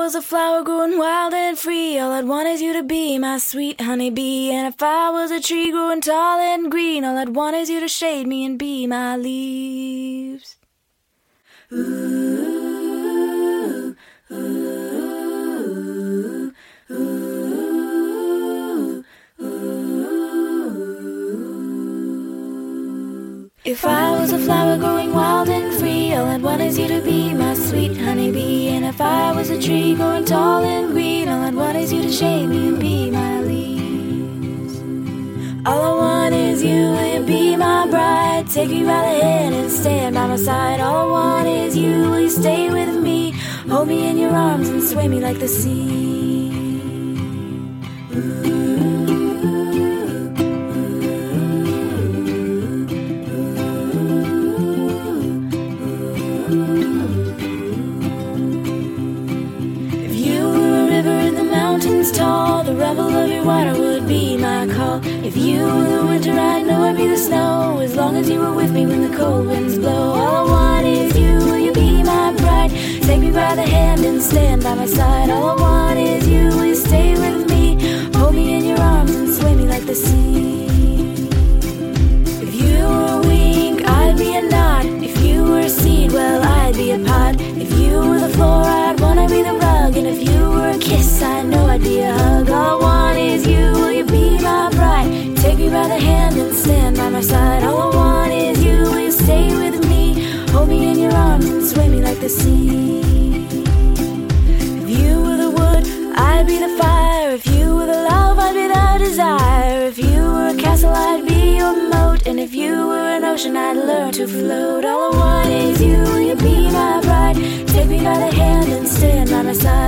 was a flower growing wild and free, all I'd want is you to be my sweet honeybee. And if I was a tree growing tall and green, all I'd want is you to shade me and be my leaves. Ooh, ooh, ooh, ooh, ooh. If I was a flower growing wild and free, all I'd want is you to be my sweet honeybee. And if I was a tree growing tall and green, all I'd want is you to shade me and be my leaves. All I want is you, will you be my bride? Take me by the hand and stand by my side. All I want is you, will you stay with me? Hold me in your arms and sway me like the sea. Ooh. Tall, the rumble of your water would be my call. If you were the winter, I know I'd be the snow, as long as you were with me when the cold winds blow. All I want is you, will you be my bride? Take me by the hand and stand by my side. All I want is you, will you stay with me? Hold me in your arms and sway me like the sea. If you were a wing, I'd be a knot. If you were a seed, well, I'd be a pod. If you were the floor, I'd wanna be the rug. And if you were a kiss, I know I'd be a hug. All I want is you, will you be my bride? Take me by the hand and stand by my side. All I want is you, will you stay with me? Hold me in your arms and sway me like the sea. If you were the wood, I'd be the fire. If you were the love, I'd be the desire. If you were a castle, I'd be your moat. And if you were an ocean, I'd learn to float. All I want is you, will you be my bride? Take me by the hand and stand by my side.